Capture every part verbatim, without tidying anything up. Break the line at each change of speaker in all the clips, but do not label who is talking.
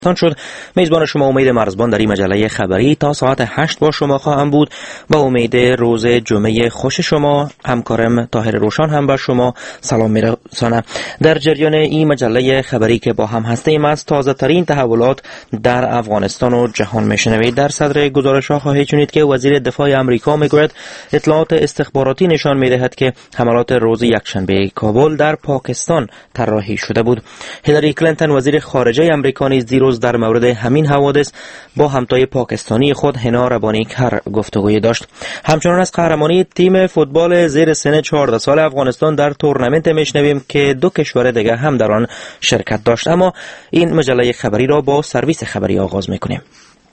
شد. میزبان شما امید مرزبان در این مجله خبری تا ساعت هشت با شما خواهم بود. با امید روز جمعه خوش شما. همکارم طاهر روشان هم با شما سلام میرسانم. در جریان این مجله خبری که با هم هستیم از تازه ترین تحولات در افغانستان و جهان میشنوید. در صدر گزارش ها خواهید شنید که وزیر دفاع امریکا میگوید اطلاعات استخباراتی نشان میدهد که حملات روز یکشنبه کابل در پاکستان طراحی شده بود. هیلاری کلینتون وزیر خارجه امریکا نیز دیروز در مورد همین حوادث با همتای پاکستانی خود هنا ربانیکر گفتگوی داشت. همچنان از قهرمانی تیم فوتبال زیر سن چهارده سال افغانستان در تورنمنت میشنویم که دو کشور دیگر هم در آن شرکت داشت. اما این مجله خبری را با سرویس خبری آغاز میکنیم.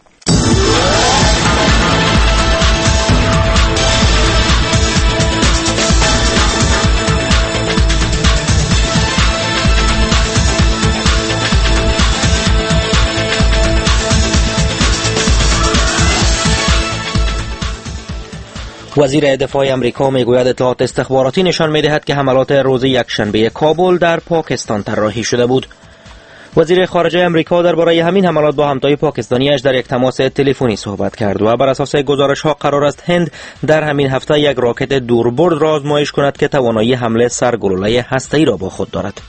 وزیر دفاع امریکا میگوید اطلاعات استخباراتی نشان میدهد که حملات روز یکشنبه کابل در پاکستان طراحی شده بود. وزیر خارجه امریکا درباره همین حملات با همتای پاکستانیش در یک تماس تلفنی صحبت کرد و بر اساس گزارش ها قرار است هند در همین هفته یک راکت دوربرد را آزمایش کند که توانایی حمله سرگلوله هسته‌ای را با خود دارد.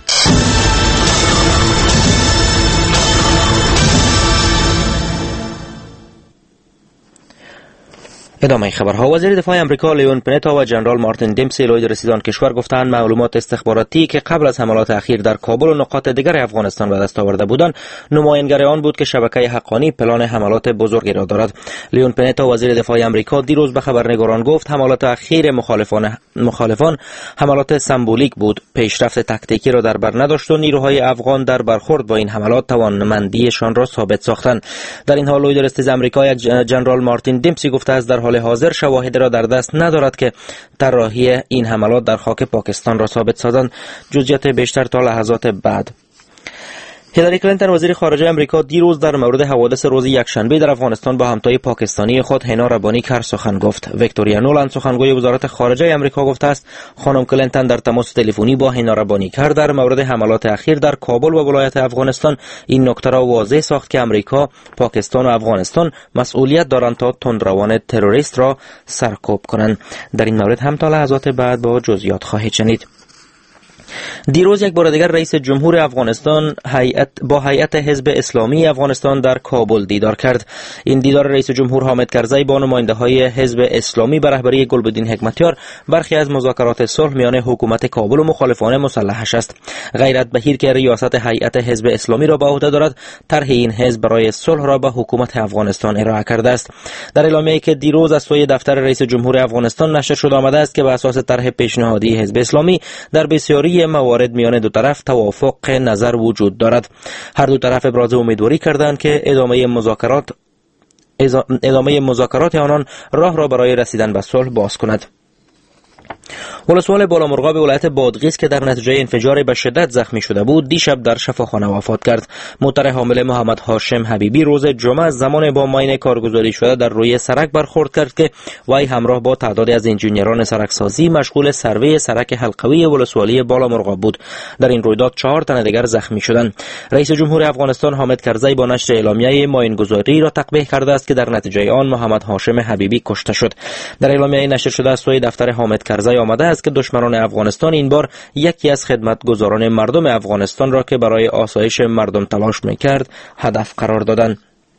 ادامه خبرها. وزیر دفاع امریکا لیون پنتا و جنرال مارتین دمسی لوید رسیدان کشور گفتند معلومات استخباراتی که قبل از حملات اخیر در کابل و نقاط دیگر افغانستان به دست آورده بودند نمایانگر آن بود که شبکه حقانی پلان حملات بزرگی را دارد. لیون پنتا وزیر دفاع امریکا دیروز به خبرنگاران گفت حملات اخیر مخالفان مخالفان حملات سمبولیک بود، پیشرفت تاکتیکی را در بر نداشت و نیروهای افغان در برخورد با این حملات توانمندیشان را ثابت ساختند. در این حال لوید رسیدان امریکا جنرال مارتین دمسی گفته است در حال حاضر شواهد را در دست ندارد که طراحی این حملات در خاک پاکستان را ثابت سازند. جزئیات بیشتر تا لحظات بعد. هیلاری کلینتون وزیر خارجه امریکا دیروز در مورد حوادث روز یکشنبه در افغانستان با همتای پاکستانی خود هنا ربانیکر سخن گفت. ویکتوریا نولان سخنگوی وزارت خارجه امریکا گفته است خانم کلینتون در تماس تلفنی با هنا ربانیکر در مورد حملات اخیر در کابل و ولایت افغانستان این نکته را واضح ساخت که امریکا، پاکستان و افغانستان مسئولیت دارند تا تندروان تروریست را سرکوب کنند. در این مورد هم تا لحظات بعد با جزئیات خواهید شنید. دیروز یک بار دیگر رئیس جمهور افغانستان هیئت با هیئت حزب اسلامی افغانستان در کابل دیدار کرد. این دیدار رئیس جمهور حامد کرزی با نماینده‌های حزب اسلامی به رهبری گلبدین حکمتیار برخی از مذاکرات صلح میان حکومت کابل و مخالفان مسلحش است. غیرت بهیر که ریاست هیئت حزب اسلامی را به عهده دارد، طرح این حزب برای صلح را به حکومت افغانستان ارائه کرده است. در اعلامیه‌ای که دیروز از سوی دفتر رئیس جمهور افغانستان نشر شده آمده است که بر اساس طرح پیشنهادی حزب اسلامی در بسیاری موارد میان دو طرف توافق نظر وجود دارد. هر دو طرف ابراز امیدواری کردند که ادامه مذاکرات ادامه مذاکرات آنان راه را برای رسیدن به صلح باز کند. ولسوال بالامرغاب ولایت بادغیس که در نتیجه انفجار به شدت زخمی شده بود دیشب در شفاخانه وفات کرد. موتر حامل محمد هاشم حبیبی روز جمعه زمان با ماین کارگزاری شده در روی سرک برخورد کرد که وی همراه با تعدادی از انجینران سرکسازی مشغول سروی سرک حلقوی ولسوالی بالامرغاب بود. در این رویداد چهار تن دیگر زخمی شدند. رئیس جمهور افغانستان حامد کرزی با نشر اعلامیه ماینگذاری را تقبیح کرده است که در نتیجه آن محمد هاشم حبیبی کشته شد. در اعلامیه نشر شده از سوی دفتر حامد کرزی آمده است که دشمنان افغانستان این بار یکی از خدمتگزاران مردم افغانستان را که برای آسایش مردم تلاش میکرد هدف قرار دادند.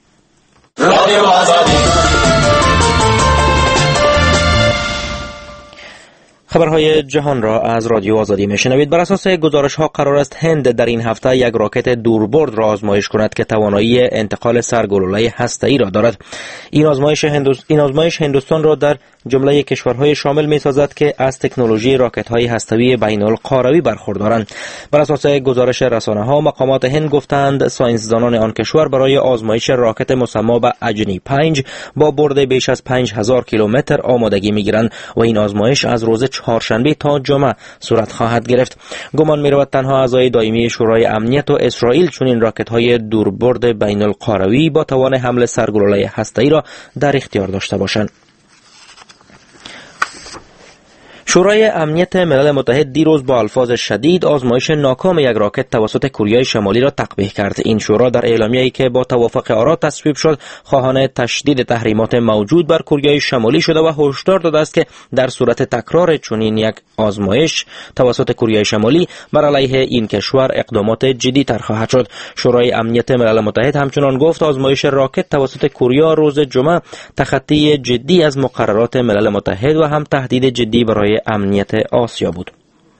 خبرهای جهان را از رادیو آزادی میشنوید. بر اساس گزارش ها قرار است هند در این هفته یک راکت دوربرد را آزمایش کند که توانایی انتقال سرگلوله هسته‌ای را دارد. این آزمایش هندوستان این آزمایش هندوستان را در جمله کشورهای شامل می‌سازد که از تکنولوژی راکت‌های هسته‌ای بین‌القاروی برخوردارند. بر اساس گزارش رسانه‌ها مقامات هند گفتند ساینسدانان آن کشور برای آزمایش راکت مسمى به اجنی پنج با برد بیش از پنج هزار کیلومتر آمادگی می‌گیرند و این آزمایش از روز چهارشنبه تا جمعه صورت خواهد گرفت. گمان می‌رود تنها اعضای دائمی شورای امنیت و اسرائیل چنین راکت‌های دوربرد بین‌القاروی با توان حمل سرگلوله هسته‌ای را در اختیار داشته باشند. شورای امنیت ملل متحد دیروز با الفاظ شدید آزمایش ناکام یک راکت توسط کره شمالی را تقبیح کرد. این شورا در اعلامیه‌ای که با توافق آرا تصویب شد خواهان تشدید تحریمات موجود بر کره شمالی شده و هشدار داده است که در صورت تکرار چنین یک آزمایش توسط کره شمالی بر علیه این کشور اقدامات جدی تر خواهد شد. شورای امنیت ملل متحد همچنان گفت آزمایش راکت توسط کره روز جمعه تخطی جدی از مقررات ملل متحد و هم تهدید جدی برای امنیت آسیا بود.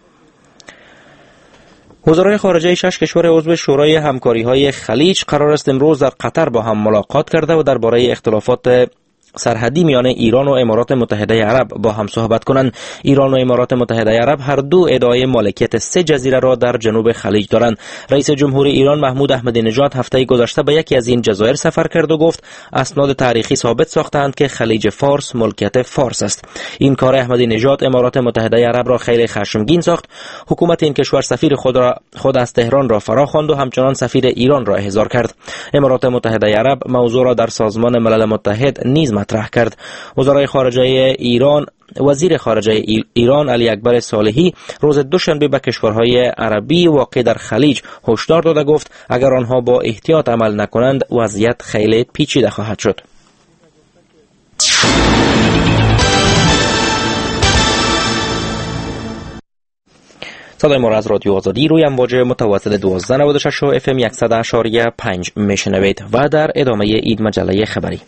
وزرای خارجه شش کشور عضو شورای همکاری‌های خلیج قرار است امروز در قطر با هم ملاقات کرده و درباره اختلافات سرحدی میان ایران و امارات متحده عرب با هم صحبت کنند. ایران و امارات متحده عرب هر دو ادعای مالکیت سه جزیره را در جنوب خلیج دارند. رئیس جمهوری ایران محمود احمدی نژاد هفته گذشته به یکی از این جزایر سفر کرد و گفت اسناد تاریخی ثابت ساختند که خلیج فارس ملکیت فارس است. این کار احمدی نژاد امارات متحده عرب را خیلی خشمگین ساخت. حکومت این کشور سفیر خود را خود از تهران را فرا خواند و همچنان سفیر ایران را احضار کرد. امارات متحده عرب موضوع را در سازمان ملل متحد نیز مطرح کرد. وزرای خارجه ایران وزیر خارجه ایران علی اکبر صالحی روز دوشنبه به کشورهای عربی واقع در خلیج هشدار داده گفت اگر آنها با احتیاط عمل نکنند وضعیت خیلی پیچیده خواهد شد. صدای ما را از رادیو آزادی روی امواج متوسط دوازده نود و شش اف ام صد و شش و پنج میشنوید و در ادامه اید مجله خبری.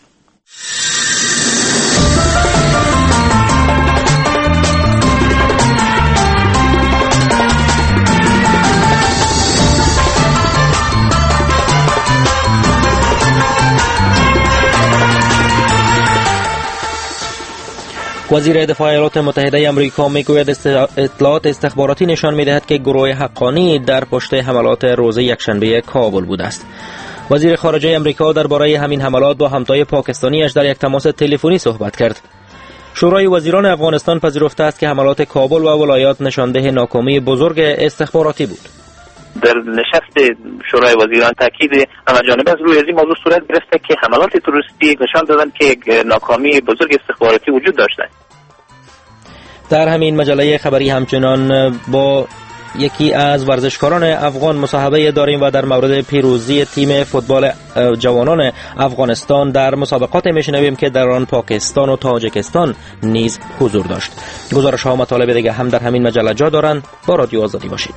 وزیر دفاع ایالات متحده آمریکا میگوید اطلاعات استخباراتی نشان میدهد که گروه حقانی در پشت حملات روز یکشنبه کابل بوده است. وزیر خارجه آمریکا درباره همین حملات با همتای پاکستانیش در یک تماس تلفنی صحبت کرد. شورای وزیران افغانستان پذیرفته است که حملات کابل و ولایات نشانده ناکامی بزرگ استخباراتی بود.
در نشست شورای وزیران تاکید همه جانبه از روی این موضوع صورت گرفته که حملات تروریستی نشان دادند که ناکامی بزرگ استخباراتی وجود داشته.
در همین مجله خبری همچنان با یکی از ورزشکاران افغان مصاحبه داریم و در مورد پیروزی تیم فوتبال جوانان افغانستان در مسابقات میشنویم که در آن پاکستان و تاجیکستان نیز حضور داشت. گزارش ها و مطالب دیگه هم در همین مجله جا دارند. با رادیو آزادی باشید.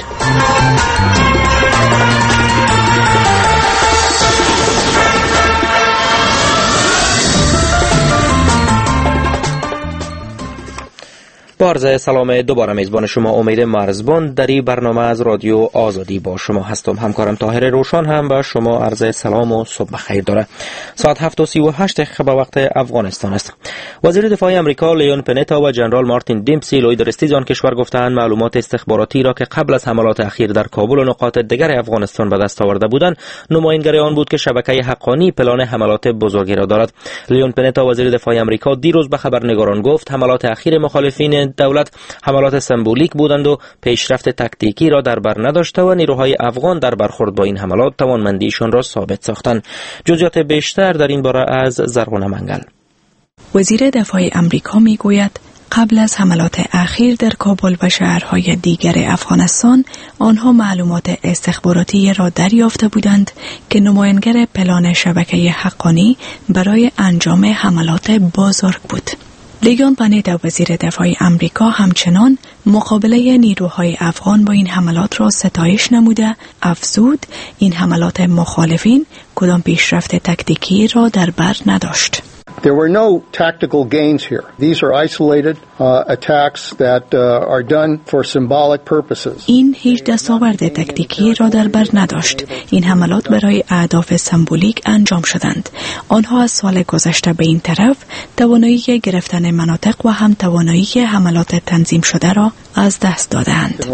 با عرض سلام دوباره میزبان شما امید مرزبان در این برنامه از رادیو آزادی با شما هستم. همکارم طاهر روشن هم به شما عرض سلام و صبح بخیر داره. ساعت هفت و سی و هشت دقیقه به وقت افغانستان است. وزیر دفاع آمریکا لیون پنتا و جنرال مارتین دیمسی لوی درستی آن کشور گفتند معلومات استخباراتی را که قبل از حملات اخیر در کابل و نقاط دیگر افغانستان به دست آورده بودند نمایانگر آن بود که شبکه حقانی پلان حملات بزرگی را دارد. لیون پنتا وزیر دفاع آمریکا دیروز به خبرنگاران گفت حملات اخیر مخالفین دولت حملات سمبولیک بودند و پیشرفت تاکتیکی را در بر نداشته و نیروهای افغان در برخورد با این حملات توانمندیشان را ثابت ساختند. جزئیات بیشتر در این باره از زرغونه منگل.
وزیر دفاع آمریکا میگوید قبل از حملات اخیر در کابل و شهرهای دیگر افغانستان آنها معلومات استخباراتی را دریافته بودند که نمایانگر پلان شبکه حقانی برای انجام حملات بزرگ بود. لیون پنتا وزیر دفاع آمریکا همچنان مقابله نیروهای افغان با این حملات را ستایش نموده افزود این حملات مخالفین کدام پیشرفت تاکتیکی را در بر نداشت.
There were no tactical gains here. These are isolated uh, attacks that uh, are done for symbolic purposes.
این هیچ دستاورد تاکتیکی را در بر نداشت. این حملات برای اهداف سمبولیک انجام شدند. آنها از سال گذشته به این طرف توانایی گرفتن مناطق و هم توانایی حملات تنظیم شده را از دست دادند.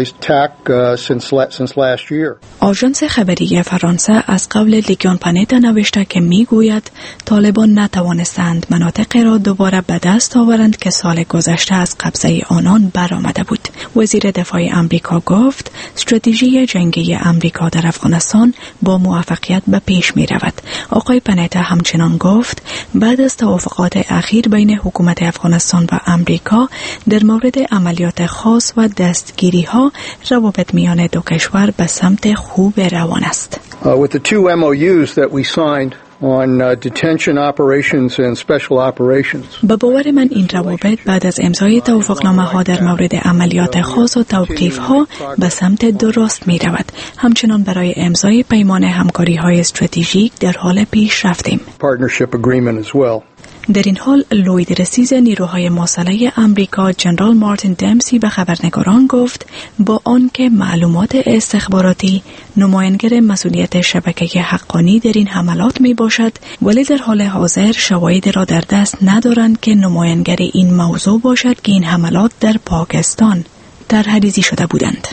آژانس خبری فرانسه از قول لیون پنتا نوشته که میگوید طالبان نتوانستند مناطق را دوباره به دست آورند که سال گذشته از قبضه آنان برآمده بود. وزیر دفاع آمریکا گفت استراتژی جنگی آمریکا در افغانستان با موفقیت به پیش می رود. آقای پنیتا همچنان گفت بعد از توافقات اخیر بین حکومت افغانستان و امریکا در مورد عملیات خاص و دستگیری ها، روابط میان دو کشور به سمت خوب روان است.
Uh, with the two M O Us that we signed on uh, detention operations and special operations.
به باور من این روابط بعد از امضای توافقنامه ها در مورد عملیات خاص و توقیف ها به سمت درست می رود. همچنان برای امضای پیمان همکاری های استراتژیک در حال پیشرفتیم.
Partnership agreement as well.
در این حال لوید رسیز نیروهای مسلح امریکا جنرال مارتین دمسی به خبرنگاران گفت با آنکه معلومات استخباراتی نماینگر مسئولیت شبکه حقانی در این حملات می باشد، ولی در حال حاضر شواهدی را در دست ندارند که نماینگر این موضوع باشد که این حملات در پاکستان طرح‌ریزی شده بودند.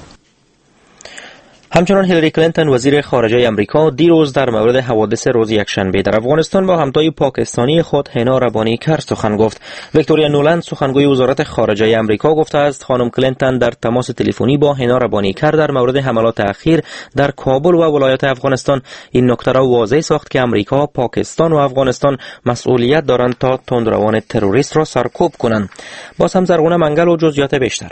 همچنان هیلاری کلینتون وزیر خارجه امریکا دیروز در مورد حوادث روز یکشنبه در افغانستان با همتای پاکستانی خود هنا ربانی کر سخن گفت. ویکتوریا نولند سخنگوی وزارت خارجه امریکا گفته است خانم کلینتون در تماس تلفنی با هنا ربانی کر در مورد حملات اخیر در کابل و ولایات افغانستان این نکته را واضح ساخت که امریکا، پاکستان و افغانستان مسئولیت دارند تا تندروان تروریست را سرکوب کنند. باز هم زرغونه منگل و جزئیات بیشتر.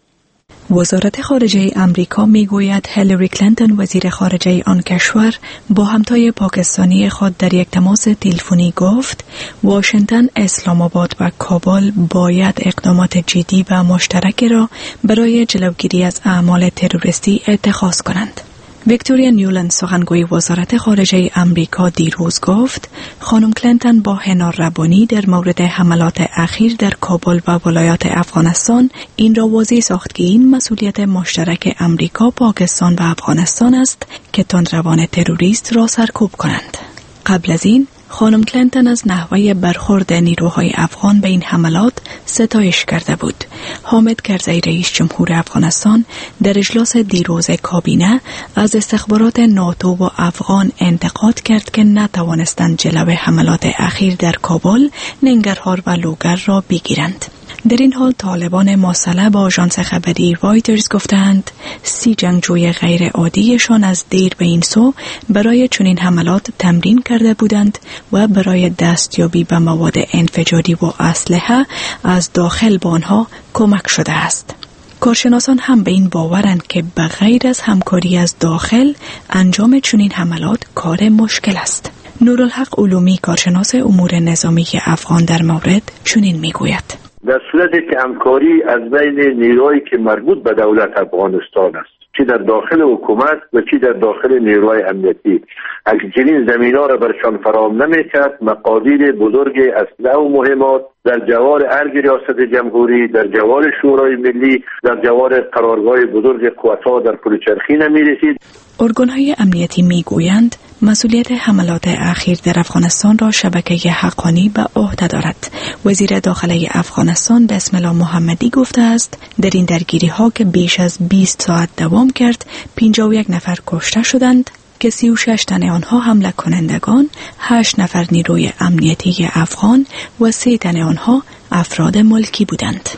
وزارت خارجه امریکا میگوید هیلاری کلینتون وزیر خارجه آن کشور با همتای پاکستانی خود در یک تماس تلفنی گفت واشنگتن، اسلام آباد و کابل باید اقدامات جدی و مشترکی را برای جلوگیری از اعمال تروریستی اتخاذ کنند. ویکتوریا نیولند سخنگوی وزارت خارجه امریکا دیروز گفت خانم کلینتون با هنا ربانی در مورد حملات اخیر در کابل و ولایات افغانستان این را واضح ساخت که این مسئولیت مشترک امریکا، پاکستان و افغانستان است که تندروان تروریست را سرکوب کنند. قبل از این خانم کلینتون از نحوه برخورد نیروهای افغان به این حملات ستایش کرده بود. حامد کرزی رئیس جمهور افغانستان در اجلاس دیروز کابینه از استخبارات ناتو و افغان انتقاد کرد که نتوانستند جلوی حملات اخیر در کابل، ننگرهار و لوگر را بگیرند. در این حال طالبان مسلح با آژانس خبری رایترز گفتند سی جنگجوی غیر عادیشان از دیر به این سو برای چنین حملات تمرین کرده بودند و برای دستیابی به مواد انفجاری و اسلحه از داخل به آنها کمک شده است. کارشناسان هم به این باورند که بغیر از همکاری از داخل انجام چنین حملات کار مشکل است. نورالحق علومی کارشناس امور نظامی افغان در مورد چنین میگوید:
در صورتی که همکاری از بین نیروهایی که مربوط به دولت افغانستان است، چی در داخل حکومت و چی در داخل نیروهای امنیتی، اگر چنین زمین‌ها را برشان فراهم نمی‌کرد، مقادیر بزرگ اسلحه و مهمات در جوار ارگ ریاست جمهوری، در جوار شورای ملی، در جوار قرارگاه بزرگ قوت‌ها در پلوچرخی نمی‌رسید.
ارگان‌های امنیتی می‌گویند مسئولیت حملات اخیر در افغانستان را شبکه حقانی به عهده دارد. وزیر داخله افغانستان بسم الله محمدی گفته است در این درگیری ها که بیش از بیست ساعت دوام کرد، پنجاه و یک نفر کشته شدند که سی و شش تن آنها حمله کنندگان، هشت نفر نیروی امنیتی افغان و سه تن آنها افراد ملکی بودند.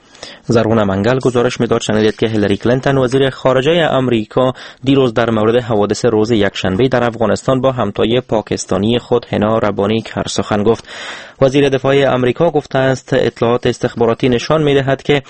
زرغونه منگل گزارش می‌داد شنیدید که هیلاری کلینتون وزیر خارجه امریکا دیروز در مورد حوادث روز یکشنبه در افغانستان با همتای پاکستانی خود هنا ربانی کر سخن گفت. وزیر دفاع امریکا گفته است اطلاعات استخباراتی نشان می‌دهد که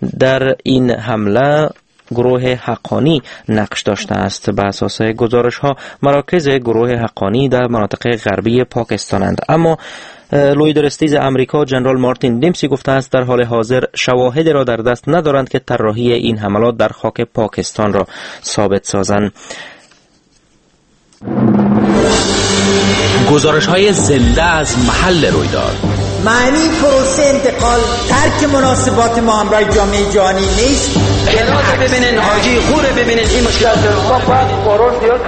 در این حمله گروه حقانی نقش داشته است. به اساس گزارش‌ها مراکز گروه حقانی در مناطق غربی پاکستانند، اما لوید رسیز امریکا جنرال مارتین دمسی گفته است در حال حاضر شواهدی را در دست ندارند که طراحی این حملات در خاک پاکستان را ثابت سازند.
گزارش‌های زنده از محل رویداد.
معنی پروسه انتقال ترک مناسبات ما همراه جامعه جهانی نیست.
جنازه ببینین، حاجی خوره ببینین، این مشکل ما باید قرار زیاد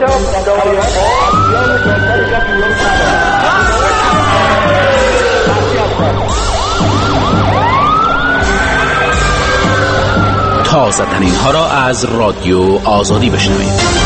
تازه ترین ها را از رادیو آزادی بشنوید.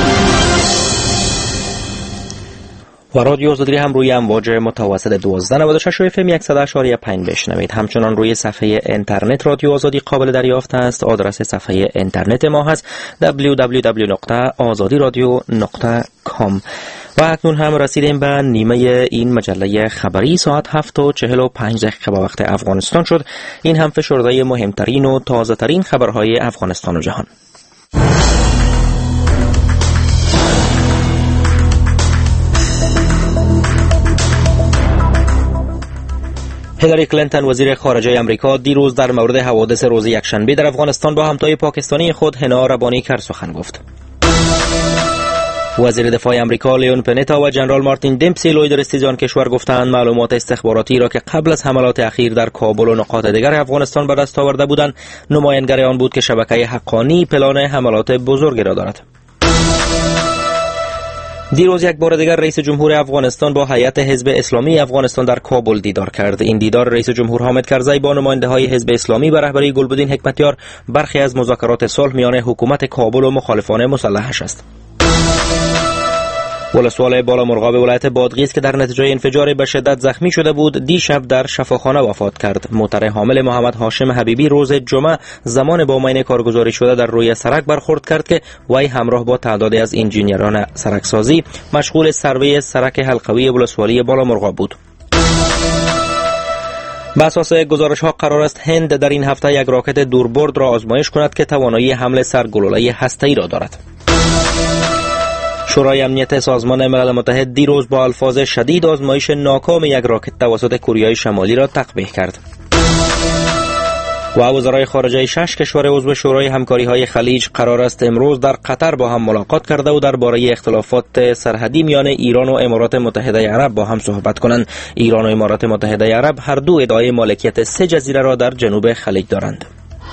و رادیو آزادی هم روی امواج متوسط دوازده نود و شش اف ام صد و اشاره پنج بشنوید. همچنان روی صفحه اینترنت رادیو آزادی قابل دریافت است. آدرس صفحه اینترنت ما هست دبلیو دبلیو دبلیو دات آزادی رادیو دات کام. و اکنون هم رسیدیم به نیمه این مجله خبری. ساعت هفت و چهل و پنج دقیقه به وقت افغانستان شد. این هم فشرده مهمترین و تازه ترین خبرهای افغانستان و جهان. هیلاری کلینتون وزیر خارجه امریکا دیروز در مورد حوادث روز یکشنبه در افغانستان با همتای پاکستانی خود حنا ربانی کرد سخن گفت. وزیر دفاع امریکا لیون پنتا و جنرال مارتین دمپسی لوی در استیزان کشور گفتند معلومات استخباراتی را که قبل از حملات اخیر در کابل و نقاط دیگر افغانستان به دست آورده بودند نمایانگر آن بود که شبکه حقانی پلان حملات بزرگی را دارد. دیروز یک بار دیگر رئیس جمهور افغانستان با هیئت حزب اسلامی افغانستان در کابل دیدار کرد. این دیدار رئیس جمهور حامد کرزی با نماینده‌های حزب اسلامی به رهبری گلبدین حکمتیار برخی از مذاکرات صلح میان حکومت کابل و مخالفان مسلحش است. ولسوال بالامرغاب ولایت بادغیس که در نتیجه انفجار به شدت زخمی شده بود دیشب در شفاخانه وفات کرد. موتر حامل محمد هاشم حبیبی روز جمعه زمان با ماشین کارگزاری شده در روی سرک برخورد کرد که وی همراه با تعدادی از انجینیران سرکسازی مشغول سروی سرک حلقوی ولسوالی بالامرغاب بود. به اساس گزارش ها قرار است هند در این هفته یک راکت دوربرد را آزمایش کند که توانایی حمل سرگلوله هسته‌ای را دارد. شورای امنیت سازمان ملل متحد دیروز با الفاظ شدید آزمایش ناکام یک راکت توسط کره شمالی را تقبیح کرد. و وزرای خارجه شش کشور عضو شورای همکاری‌های خلیج قرار است امروز در قطر با هم ملاقات کرده و درباره اختلافات سرحدی میان ایران و امارات متحده عرب با هم صحبت کنند. ایران و امارات متحده عرب هر دو ادعای مالکیت سه جزیره را در جنوب خلیج دارند.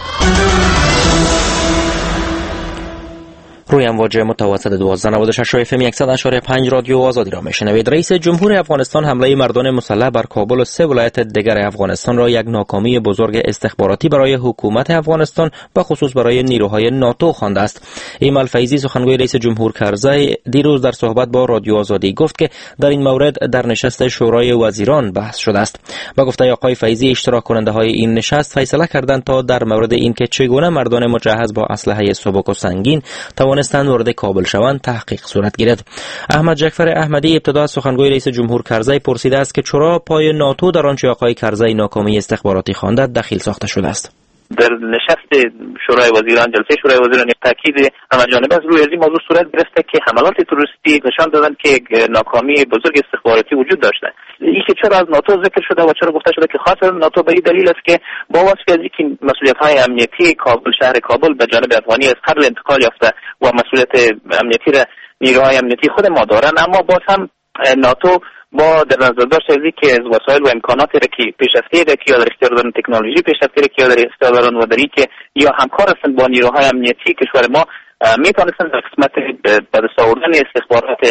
روی امواج متوسط دوازده نود و شش اف ام صد و شش و پنج رادیو آزادی را میشنوید. رئیس جمهور افغانستان حمله مردان مسلح بر کابل و سه ولایت دیگر افغانستان را یک ناکامی بزرگ استخباراتی برای حکومت افغانستان و خصوص برای نیروهای ناتو خوانده است. ایمال فیضی سخنگوی رئیس جمهور کرزی دیروز در صحبت با رادیو آزادی گفت که در این مورد در نشست شورای وزیران بحث شده است. با گفته آقای فیضی اشتراک کننده های این نشست فیصله کردند تا در مورد اینکه چگونه مردان مجهز با اسلحه سبک و سنگین توانستند وارد کابل شوند تحقیق صورت گیرد. احمد جعفر احمدی ابتدا از سخنگوی رئیس جمهور کرزی پرسیده است که چرا پای ناتو در آنچه آقای کرزی ناکامی استخباراتی خوانده دخیل ساخته شده است.
در نشست شورای وزیران جلسه شورای وزیران تاکید همه جانبه از روی این موضوع صورت گرفته که حملات تروریستی نشان دادند که ناکامی بزرگ استخباراتی وجود داشته. این که چرا از ناتو ذکر شده و چرا گفته شده که خاص ناتو به این دلیل است که با واسطه از اینکه مسئولیت‌های امنیتی کابل شهر کابل به جانب افغانی از قبل انتقال یافته و مسئولیت امنیتی را نیروهای امنیتی خود ما دارند، اما باز هم ناتو با در نظر داشت از که از وسایل و امکاناتی را که پیشرفته را که یا در اختیار دارن تکنولوژی پیشرفته را که یا در اختیار دارن و در که یا همکار هستند با نیروهای امنیتی کشور ما میتونستند در قسمت به دست آوردن استخبارات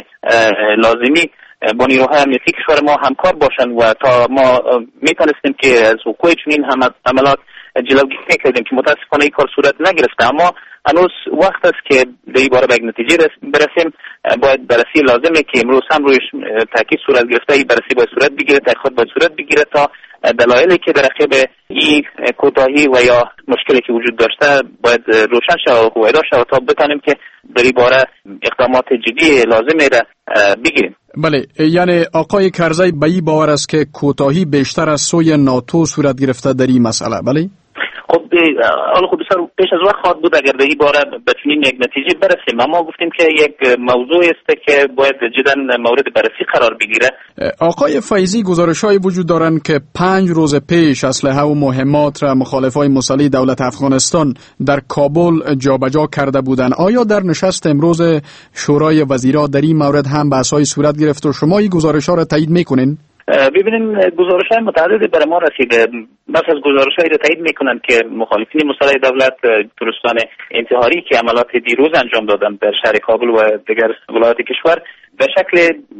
لازمی با نیروهای امنیتی کشور ما همکار باشند و تا ما میتونستیم که از وقوع چنین حملات جلوگیری کردیم که متاسفانه این کار صورت نگرفته. اما هنوز وقت است که در این باره به یک نتیجه برسیم. باید بررسی لازمه که امروز هم رویش تاکید صورت گرفته، این بررسی باید صورت بگیره، تحقیقات باید صورت بگیره تا دلایلی که در عقب این کوتاهی و یا مشکلی که وجود داشته باید روشن شود و هویدا شود تا بتانیم که در این باره اقدامات جدی لازمه را بگیریم.
بله، یعنی آقای کرزی به این باور است که کوتاهی بیشتر از سوی ناتو صورت گرفته در این مسئله. بله،
خب حالا خب بسیار پیش از وقت خواهد بود اگر در این باره به چنین یک نتیجه برسیم، اما گفتیم که یک موضوع است که باید جدا مورد بررسی قرار بگیره.
آقای فیضی، گزارش‌های وجود دارند که پنج روز پیش اسلحه و مهمات را مخالفای مسلح دولت افغانستان در کابل جابجا کرده بودند. آیا در نشست امروز شورای وزیران در این مورد هم بحث‌های صورت گرفت و شما این گزارش‌ها را تایید می‌کنین؟
ببینیم گزارش‌های متعددی برای ما رسیده. بس از گزارش‌هایی را تایید می‌کنند که مخالفین مسلح دولت تروریستان انتحاری که عملیات دیروز انجام دادند در شهر کابل و دیگر ولایات کشور به شکل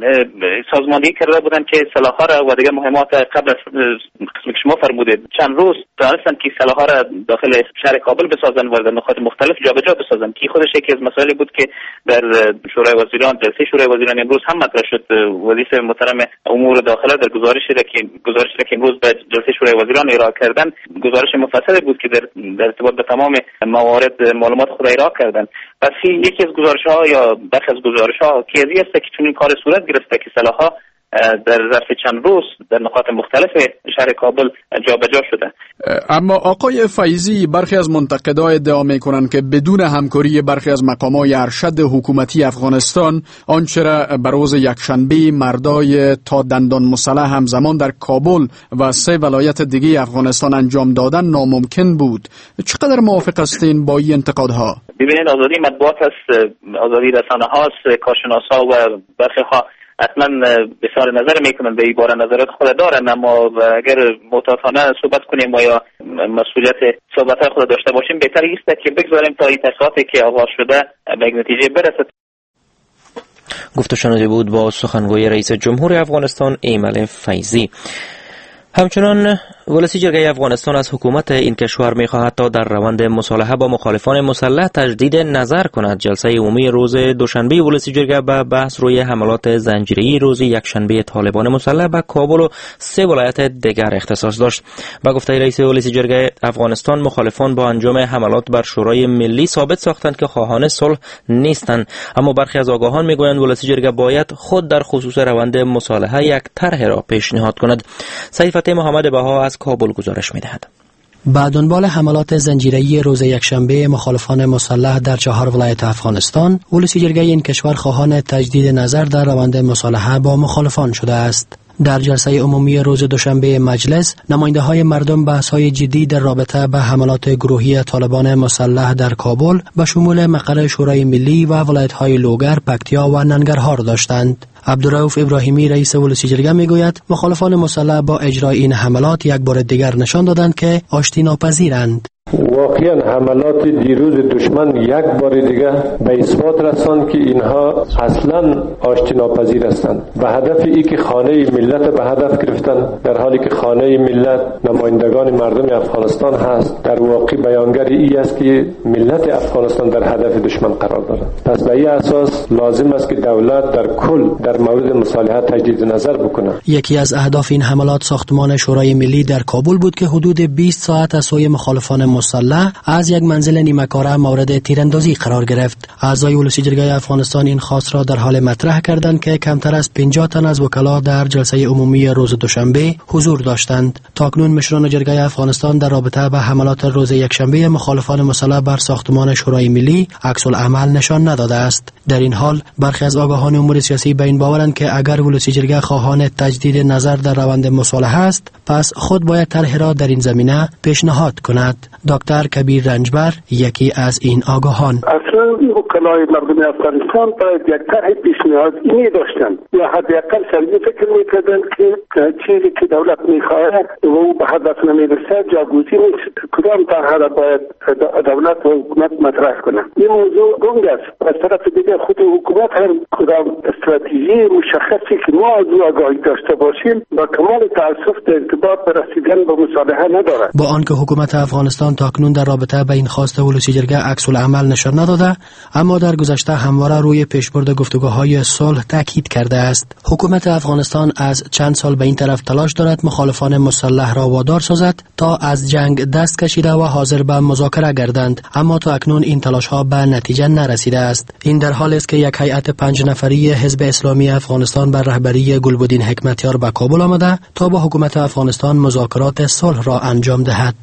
سازماندهی کرده بودند که سلاح‌ها را و دیگر مهمات قبل از قسمی که شما فرمودید چند روز دانستند که سلاح‌ها را داخل شهر کابل بسازند و در نقاط مختلف جابجا بسازند که خودش یکی از مسائلی بود که در شورای وزیران جلسه شورای وزیران امروز هم مطرح شد. وزیر محترم امور داخله در گزارشی را که گزارشی را که امروز به جلسه شورای وزیران ارائه کردن گزارش مفصلی بود که در در ارتباط به تمام موارد معلومات خود ارائه کردند. پس یکی از گزارش‌ها یا برخی از گزارش‌ها کیزی است که چون این کار صورت گرفته که سلاح‌ها در ظرف چند روز در نقاط مختلف شهر کابل جابجا شده.
اما آقای فیضی، برخی از منتقدان ادعا می‌کنند که بدون همکاری برخی از مقامات ارشد حکومتی افغانستان آنچه را به روز یکشنبه مردای تا دندان مسلح همزمان در کابل و سه ولایت دیگه افغانستان انجام دادن ناممکن بود. چقدر موافق هستین با این انتقادها؟
ببینید، آزادی مطبوعات است، آزادی رسانه هاست، کارشناسا و برخی ها حتما بسیار نظر میکنن به این باره، نظرات خود دارن، اما اگر محتاطانه صحبت کنیم و یا مسئولیت صحبت خود داشته باشیم بهتر است که بگذاریم تا این تحقیقاتی که آغاز شده به یک نتیجه برسد.
گفته شنوده بود با سخنگوی رئیس جمهور افغانستان ایمل فیضی. همچنان ولسی جرگه افغانستان از حکومت این کشور می‌خواهد تا در روند مصالحه با مخالفان مسلح تجدید نظر کند. جلسه عمومی روز دوشنبه ولسی جرگه به بحث روی حملات زنجیره‌ای روز یکشنبه طالبان مسلح به کابل و سه ولایت دیگر اختصاص داشت. با گفته رئیس ولسی جرگه افغانستان، مخالفان با انجام حملات بر شورای ملی ثابت ساختند که خواهان صلح نیستند، اما برخی از آگاهان میگویند ولسی جرگه باید خود در خصوص روند مصالحه یک طرح را پیشنهاد کند. صحیفه محمد بها از کابل گزارش می‌دهد.
با دنبال حملات زنجیره‌ای روز یکشنبه مخالفان مسلح در چهار ولایت افغانستان، ولسی جرگه این کشور خواهان تجدید نظر در روند مصالحه با مخالفان شده است. در جلسه عمومی روز دوشنبه مجلس، نماینده‌های مردم بحث‌های جدی در رابطه به حملات گروهی طالبان مسلح در کابل به شمول مقر شورای ملی و ولایت‌های لوگر، پکتیا و ننگرهار داشتند. عبدالرؤوف ابراهیمی رئیس ولسی جرگه میگوید مخالفان مسلح با اجرای این حملات یک بار دیگر نشان دادند که آشتی ناپذیرند.
واقعا حملات دیروز دشمن یک بار دیگه به اثبات رساند که اینها اصلا آشتی ناپذیر هستند. به هدف ای که خانه ملت به هدف گرفتن، در حالی که خانه ملت نمایندگان مردم افغانستان هست، در واقع بیانگر ای است که ملت افغانستان در هدف دشمن قرار دارد. پس به این اساس لازم است که دولت در کل در مورد مصالحه تجدید نظر بکنه.
یکی از اهداف این حملات ساختمان شورای ملی در کابل بود که حدود بیست ساعت از سوی مخالفان مسلح از یک منزل نیمه‌کاره مورد تیراندازی قرار گرفت. اعضای ولسی جرگه افغانستان این خواست را در حال مطرح کردند که کمتر از پنجاه تن از وکلا در جلسه عمومی روز دوشنبه حضور داشتند. تاکنون مشران جرگه افغانستان در رابطه با حملات روز یکشنبه مخالفان مسلح بر ساختمان شورای ملی عکس العمل نشان نداده است. در این حال برخی از آگاهان امور سیاسی به این باورند که اگر ولسی جرگه خواهان تجدید نظر در روند مصالحه است، پس خود باید طرح را در این زمینه پیشنهاد کند. دکتر کبیر رنجبر یکی از این آگاهان:
اصلا وکلای مردم افغانستان باید یک طرح پیشنهادی داشتند یا حداقل سریع فکر میکردند که چیزی که دولت میخواهد و او به هدف نمیرسد جاگوزی نیست، کدام طرح را باید دولت و حکومت مطرح کنند. این موضوع گنگ است. از طرف دیگر خود حکومت هم کدام استراتژی مشخصی که ما از او آگاهی داشته باشیم با کمال تاسف در ارتباط به رسیدن به مصالحه ندارد.
با آنکه حکومت افغانستان تاکنون در رابطه با این خواست ولسی جرگه عکس العمل نشان نداده، اما در گذشته همواره روی پیشبرد گفتگوهای صلح تاکید کرده است. حکومت افغانستان از چند سال به این طرف تلاش دارد مخالفان مسلح را وادار سازد تا از جنگ دست کشیده و حاضر به مذاکره گردند، اما تا اکنون این تلاش ها به نتیجه نرسیده است. این در حالی است که یک هیئت پنج نفری حزب اسلامی افغانستان بر رهبری گلبدین حکمتیار به کابل آمده تا با حکومت افغانستان مذاکرات صلح را انجام دهد.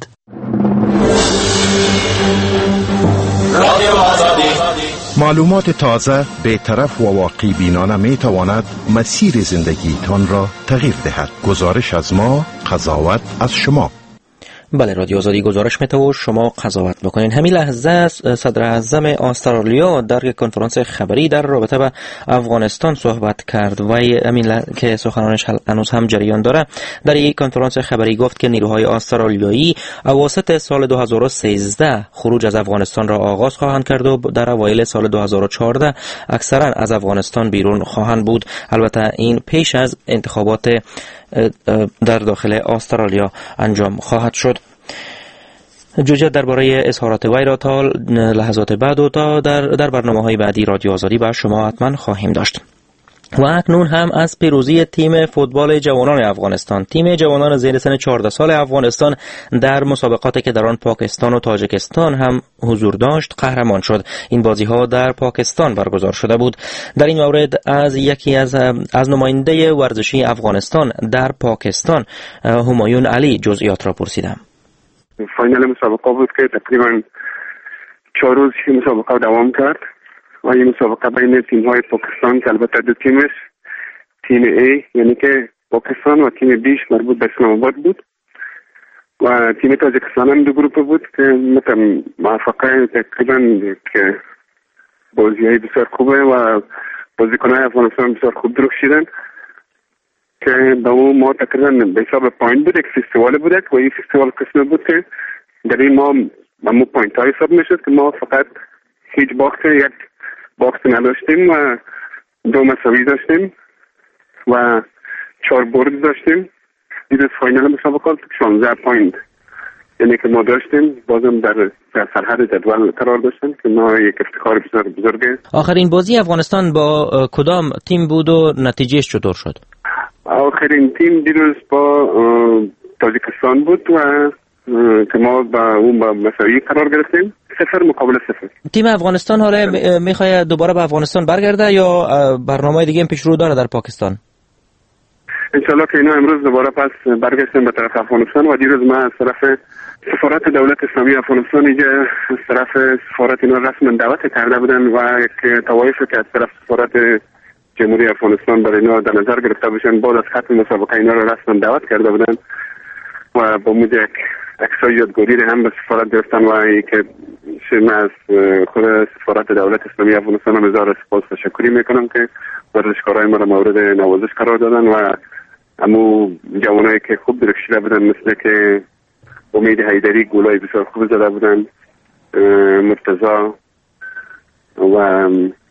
معلومات تازه، بی‌طرف و واقعی بینانه می تواند مسیر زندگیتان را تغییر دهد. گزارش از ما، قضاوت از شما.
بله، رادیو آزادی گزارش میته و شما قضاوت بکنین. همین لحظه صدر اعظم استرالیا در یک کنفرانس خبری در رابطه با افغانستان صحبت کرد و همین که سخنانش هنوز هم جریان داره. در یک کنفرانس خبری گفت که نیروهای استرالیایی اواسط سال دو هزار و سیزده خروج از افغانستان را آغاز خواهند کرد و در اوایل سال دو هزار و چهارده اکثرا از افغانستان بیرون خواهند بود. البته این پیش از انتخابات در داخل استرالیا انجام خواهد شد. جزئیات درباره اظهارات وی را تا لحظات بعد و تا در در برنامه‌های بعدی رادیو آزادی با شما حتما خواهیم داشت. و اکنون هم از پیروزی تیم فوتبال جوانان افغانستان. تیم جوانان زیر سن چهارده سال افغانستان در مسابقاتی که در آن پاکستان و تاجیکستان هم حضور داشت قهرمان شد. این بازی ها در پاکستان برگزار شده بود. در این مورد از یکی از از نماینده ورزشی افغانستان در پاکستان همایون علی جزئیات را پرسیدم.
فاینال مسابقه بود که تقریبا چهار روز مسابقه دوام کرد و این مسابقه بین تیم های پاکستان که البته دو تیمش، تیم ای یعنی که پاکستان و تیم بیش مربوط به اسلام آباد بود و تیم تاجیکستان هم دو گروپ بود که مثلا موفقه تقریبا که بازی های بسیار خوبه و بازیکن های افغانستان بسیار خوب درخشیدن که به اون ما تقریبا به حساب پوینت بود. یک فستیوال بود و این فستیوال قسمه بود که در این ما ما پوینت های حساب میشد که ما فقط هیچ باکس یک باکس نداشتیم و دو مساوی داشتیم و چهار برد داشتیم. این فاینال مسابقات شانزده پوینت یعنی که ما داشتیم، بازم در در سرحد جدول قرار داشتیم که ما یک افتخار بسیار بزرگه.
آخرین بازی افغانستان با کدام تیم بود و نتیجهش چطور شد؟
آخرین تیم دیروز با تاجیکستان بود و که ما با اون با مساوی قرار گرفتیم، صفر مقابل صفر.
تیم افغانستان حالا میخواد دوباره به افغانستان برگرده یا برنامه دیگه پیش رو داره در پاکستان؟
انشالله که اینا امروز دوباره پس برگشتن به طرف افغانستان و دیروز ما از طرف سفارت دولت اسلامی افغانستان اینجا از طرف سفارت اینا رسما دعوت کرده بودن و یک توایف که از طرف سفارت جمهوری افغانستان برای اینا در نظر گرفته باشن بعد از ختم مسابقه اینا رو رسما دعوت کرده بودن و با مود یک عکسای یادگاری هم به سفارت گرفتن و ای که من از خود سفارت دولت اسلامی افغانستان هم هزار سپاس و تشکری میکنم که ورزشکارای ما رو مورد نوازش قرار دادن و همو جوانایی که خوب درخشیده بودن مثل که امید حیدری گلای بسیار خوب زده بودن، مرتضی و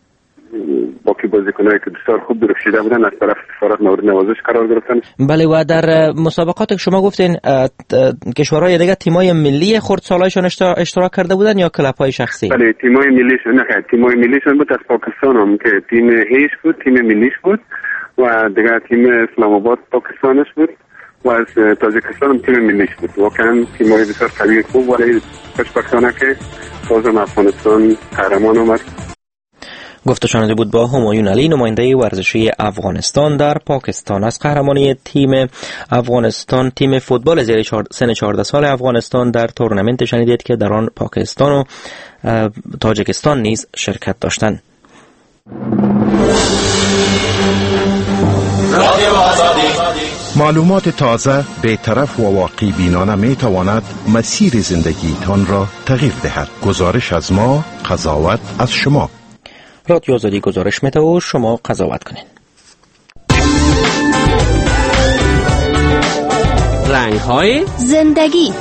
باقی بازیکنایی که بسیار خوب درخشیده بودن از طرف سفارت مورد نوازش قرار گرفتن.
بله و در مسابقات که شما گفتین کشورهای دیگه تیمای ملی خردسالایشون اشتراک کرده بودن یا کلب‌های شخصی؟
بله تیمای ملیشون نه تیمای ملیشون بود از پاکستان هم که تیم هیش بود، تیم ملیش بود و دیگه تیم اسلام آباد پاکستانش بود و از تاجیکستان هم تیم ملیش بود. واقعا تیمای بسیار قوی خوب ولی خوشبختانه که بازم افغانستان قهرمان اومد.
گفته شنونده بود با همایون علی نماینده ورزشی افغانستان در پاکستان. از قهرمانی تیم افغانستان تیم فوتبال زیر سن چهارده سال افغانستان در تورنمنت شنیدید که در آن پاکستان و تاجیکستان نیز شرکت داشتند.
معلومات تازه، بی‌طرف و واقعی بینانه می تواند مسیر زندگی تان را تغییر دهد. گزارش از ما، قضاوت از شما.
رادیو آزادی گزارش میده و شما قضاوت کنین.
رنگ‌های
زندگی.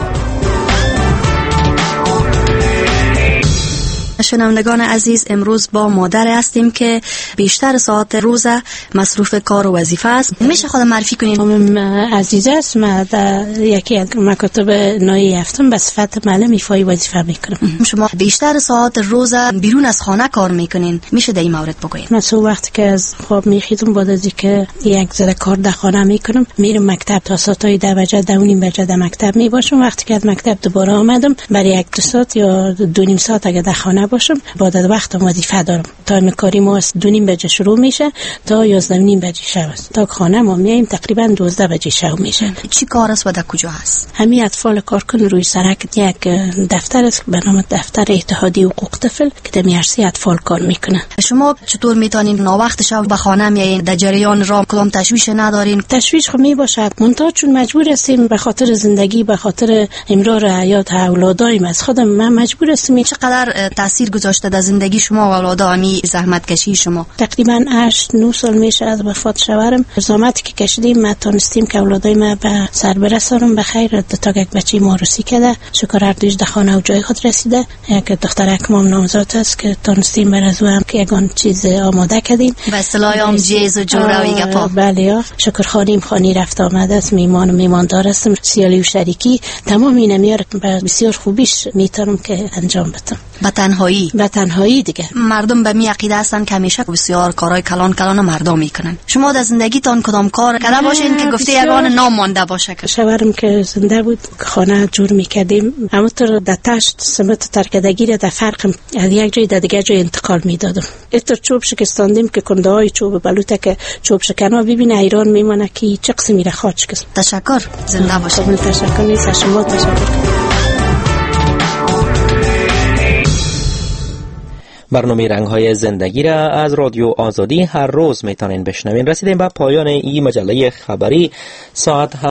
شنوندگان عزیز، امروز با مادر هستیم که بیشتر ساعت روز مصروف کار و وظیفه است. میشه خود معرفی کنین؟
من عزیزه است، من در یکی از مکاتب نایی هفتم به صفت معلم ایفای وظیفه میکنم.
شما بیشتر ساعت روز بیرون از خانه کار میکنین، میشه در این مورد بگوین؟
من صبح وقتی که از خواب میخیزم بعد از اینکه یک ذره کار در خانه میکنم میرم مکتب تا ساعت ده بجه دو نیم بجه در مکتب میباشم. وقتی که از مکتب دوباره آمدم برای یک دو ساعت یا دو نیم ساعت اگه در خانه باشم بعد از وقت وظیفه دارم. تایم کاری ما از دو نیم بجه شروع میشه تا یازده نیم بجه شب است. تا خانه ما میایم تقریبا دوازده بجه شب میشه.
چی کار است و در کجا هست؟
همین اطفال کارکن روی سرک یک دفتر است به نام دفتر اتحادیه حقوق طفل که در میارسی اطفال کار میکنه.
شما چطور میتونین ناوقت شب به خانه میایین؟ در جریان راه کدام تشویش ندارین؟
تشویش خو میباشد منتها چون مجبور هستیم به خاطر زندگی به خاطر امرار حیات اولادایم از خودم من مجبور هستم.
چقدر تاثیر گذاشته در زندگی شما و اولادها می زحمت کشی شما؟
تقریبا هشت نه سال میشه از وفات شوهرم. زحمتی که کشیدیم ما تونستیم که اولادای ما به سر برسونم به خیر. تا یک بچه مارسی کرده شکر هر دوش در خانه و جای خود رسیده. یک دخترک مام نامزاد است که تونستیم برازو هم که یگان چیز آماده کردیم
به اصطلاح هم جیز و جوره و ایگه پا.
بله شکر خانیم خانی رفت آمده است. میمان و میماندار هستم. سیالی و شریکی تمام اینا میار بسیار خوبیش میتونم که انجام بدم.
به تنهایی
به تنهایی دیگه.
مردم به می عقیده هستن که همیشه بسیار کارهای کلان کلان مردم میکنن. شما در زندگیتان کدام کار کرده باشین که گفته یگان نام مانده باشه؟ که
شوهرم که زنده بود خانه جور میکردیم، همونطور در تشت سمت ترکدگی را در فرق از یک جای در دیگه جای انتقال میدادم. اتر چوب شکستاندیم که کنده های چوب بلوطه که چوب شکنا ببینه ایران میمانه که چه قسمی را خواهد شکست.
تشکر، زنده باشید.
تشکر نیست، شما تشکر.
برنامه رنگ‌های زندگی را از رادیو آزادی هر روز میتونین بشنوین. رسیدیم به پایان این مجله خبری ساعت